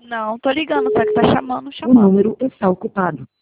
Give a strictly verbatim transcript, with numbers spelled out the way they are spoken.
Não, tô ligando, só que tá chamando, O chamando. número está ocupado.